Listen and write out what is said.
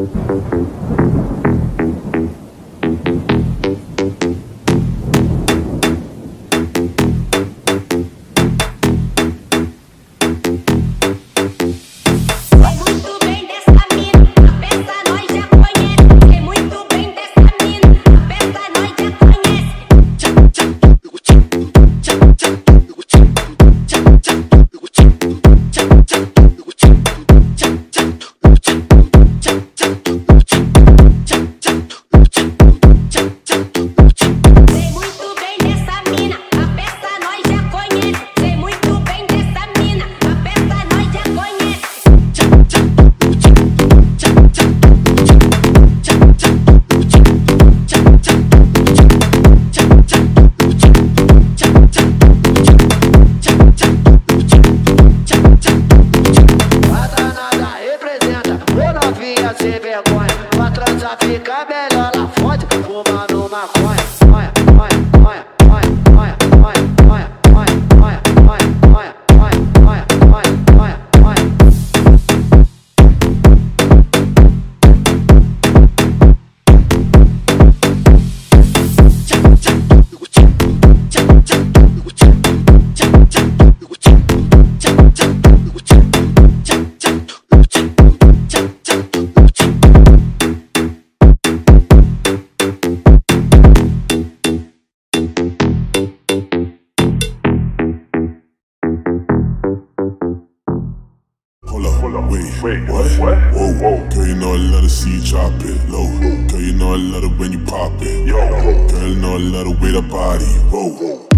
Sem vergonha, pra transar fica melhor lá fora, fumando maconha. Maconha, maconha, maconha, maconha, maconha, maconha, maconha, maconha, maconha, maconha, maconha, maconha. Wait, what? Whoa, whoa. Girl, you know I love to see you drop it low. Girl, you know I love it when you pop it. Yo, girl, you know I love the way that body. Whoa.